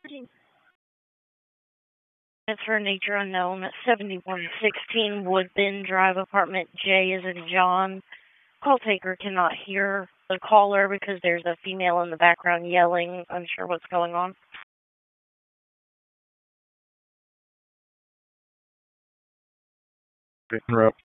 Transfer nature unknown. 7116 Woodbin Drive, apartment J is in John. Call taker cannot hear the caller because there's a female in the background yelling. Unsure what's going on. Interrupt.